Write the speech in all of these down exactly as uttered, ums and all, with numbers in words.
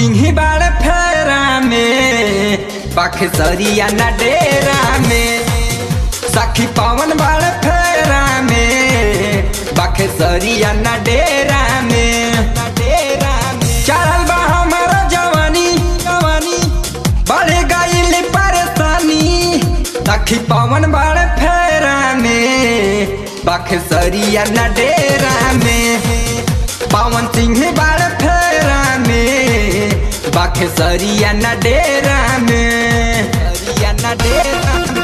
सिंह बाड़ फेरा में बक्सरिया न डेरा में सखी पवन बाड़ फेरा में बक्सरिया न डेरा में चढ़ल बा हमारा जवानी जवानी बढ़ गई परेशानी सखी पवन बाड़ फेरा में बक्सरिया न डेरा में पवन सिंह बाड़ फेरा में बक्सरिया न डेरा में सरिया न डेरा में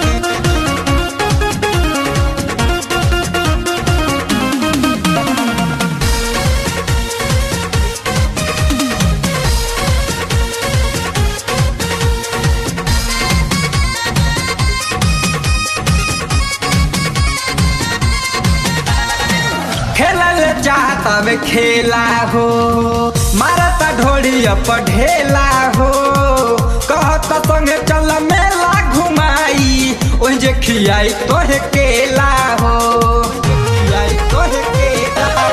खेलल चाहता वे खेला हो मारता ढोली ढेला हो कहता संगे चल मेला घुमाई ओह जे खियाई तोहे केला हो खियाई तोहे केला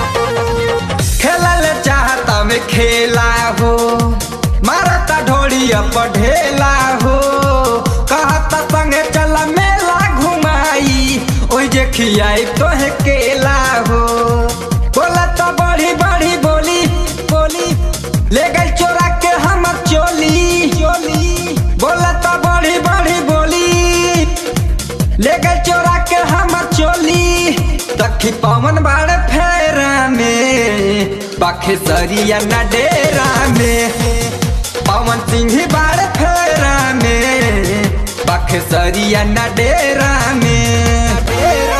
खेलल चाहता वे खेला हो मारता ढोली ढेला हो कहता संगे चल मेला घुमाई ओह जे खियाई तोहे केला हो बोला तो बड़ी बड़ी बोली बोली ले गई चोरा के हमर चोली चोली बोला तो बड़ी बड़ी बोली ले गई चोरा के हमर चोली सखी पवन बाड़ फेरा में बक्सरिया न डेरा में पवन सिंह बाड़ फेरा में बक्सरिया न डेरा में डेरा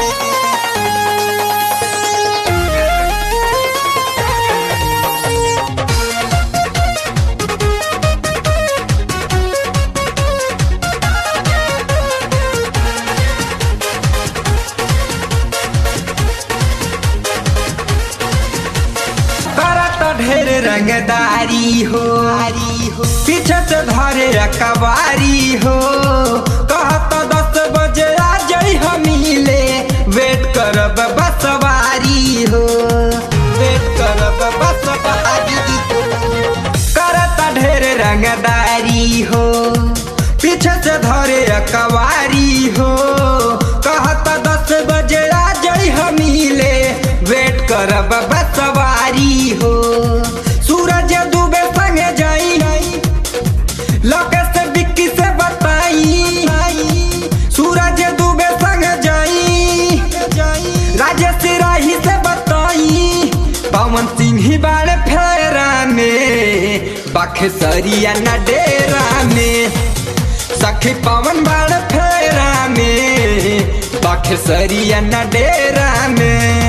ढेर रंगदारी हो पीछे से धरे कबारी हो कहता दस बजे आ जाई हम मिले वेट करब बसवारी हो वेट करब बसवारी करता ढेर रंगदारी हो पीछे से धरे कबारी हो कहता दस बजे आ जाई हम मिले वेट करब बसवारी हो सूरज डूबे संगे जाई लगे से बिक्की से बताई सूरज डूबे संगे जाई राजेश राही से बताई पवन सिंह बाड़ फेरा में बक्सरिया न डेरा में सखी पवन बाड़ फेरा में बक्सरिया न डेरा में।